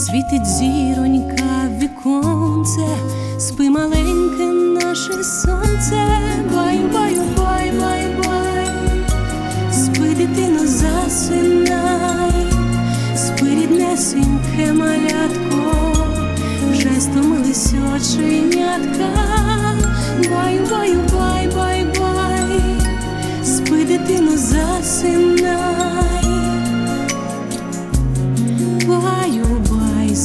Світить зіронька в віконце, спи маленьке наше сонце. Бай, бай, бай, бай, бай, спи, дитино, засинай, спи, ріднесеньке малятко, вже стомились оченятка. Бай, бай, бай, бай, бай, спи, дитино, засинай. Баю-бай,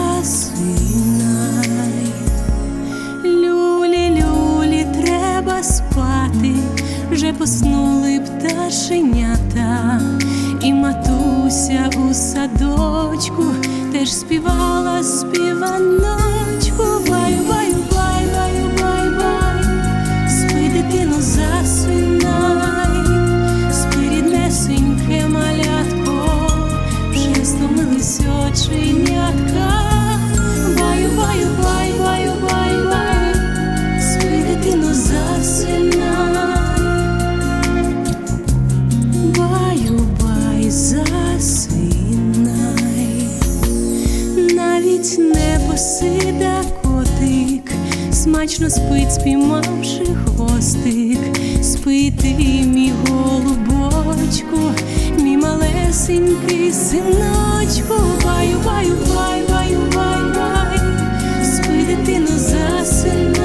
засинай. Люлі, люлі, треба спати, вже поснули пташенята. І матуся у садочку теж співала співаночку. Баю-баю, бай, баю, бай, бай, спи, дитино, засинай, спи, ріднесеньке малятко, вже стомились оченятка. Баю, баю, бай, баю, бай, бай, спи, дитино, засинай. Баю, бай, засинай. Навіть непосида котик смачно спить, спіймавши хвостик. Спи ти, мій голубочку, мій малесенький синочку. Баю, баю, бай, баю, бай, бай, спи, дитино, засинай.